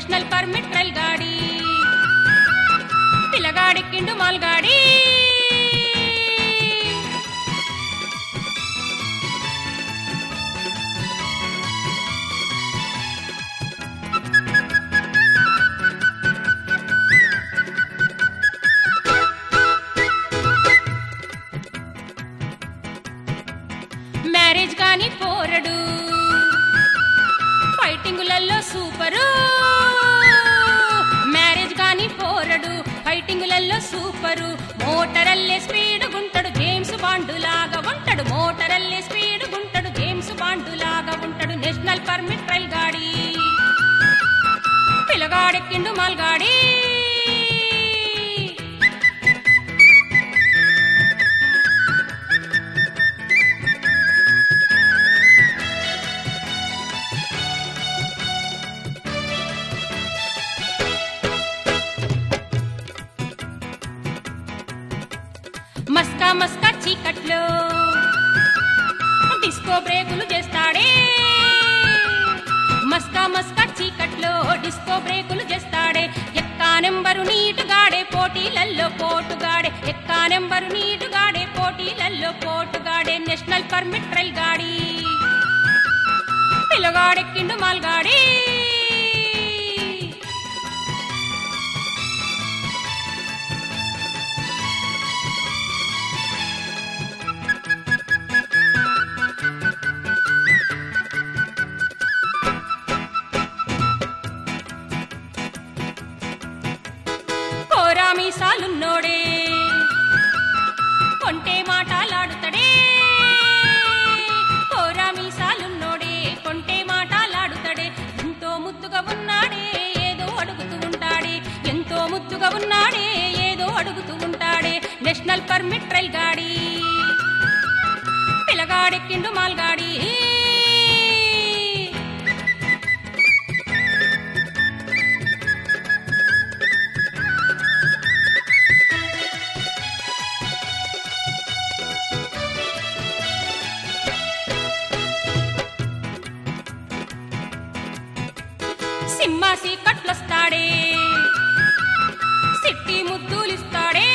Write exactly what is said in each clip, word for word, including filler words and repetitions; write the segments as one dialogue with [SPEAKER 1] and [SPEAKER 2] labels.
[SPEAKER 1] national permit rail గాడి పిల్లగాడెక్కిండు మాల్గాడి marriage గాని పోరడు ఫైటింగులలో సూపరు మ్యారేజ్ గాని పోరడు ఫైటింగులలో సూపరు మోటరల్లే స్పీడ్ గుంటడు జేమ్స్ బాండు లాగా ఉంటాడు మోటరల్లే స్పీడ్ గుంటడు జేమ్స్ బాండు లాగా ఉంటాడు నేషనల్ పర్మిట్ రైల్ గాడి పిల్లగాడెక్కిండు మాల్గాడి మస్కా మస్కా చీకట్లో డిస్కో బ్రేకులు చేస్తాడే మస్కా మస్కా చీకట్లో డిస్కో బ్రేకులు చేస్తాడే ఎక్కా నెంబరు నీటుగాడే పోటీలల్లో పోటుగాడే ఎక్కా నెంబరు నీటుగాడే పోటీలల్లో పోటుగాడే నేషనల్ పర్మిట్ రైల్ గాడి పిల్లగాడెక్కిండు మాల్గాడి మీసాలున్నోడే కొంటే మాటలాడుతడే కోరా మీసాలున్నోడే కొంటే మాటలాడుతడే ఎంతో ముద్దుగా ఉన్నాడే ఏదో అడుగుతూ ఉంటాడే ఎంతో ముద్దుగా ఉన్నాడే ఏదో అడుగుతూ ఉంటాడే నేషనల్ పర్మిట్ రైల్ గాడి పిల్లగాడెక్కిండు మాల్గాడి సింహాసి కట్లొస్తాడే సిట్టి ముద్దులిస్తాడే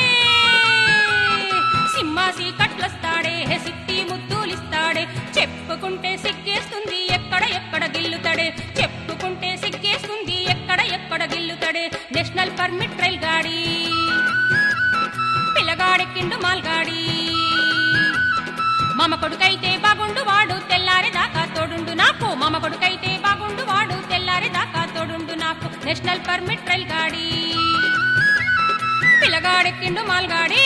[SPEAKER 1] సింహాసి కట్లొస్తాడే సిట్టి ముద్దులిస్తాడే చెప్పుకుంటే సిగ్గేస్తుంది ఎక్కడ ఎక్కడ గిల్లుతాడే చెప్పుకుంటే సిగ్గేస్తుంది ఎక్కడ ఎక్కడ గిల్లుతాడే నేషనల్ పర్మిట్ రైల్ గాడి పిల్లగాడెక్కిండు మాల్గాడి మామ కొడుకైతే బాగుండు వాడు తెల్లారి దాకా తోడుండు నాకు మామ కొడుకైతే బాగుండు వాడు తెల్లారి దాకా తోడుండు నాకు నేషనల్ పర్మిట్ రైల్ గాడి పిల్లగాడెక్కిండు మాల్గాడి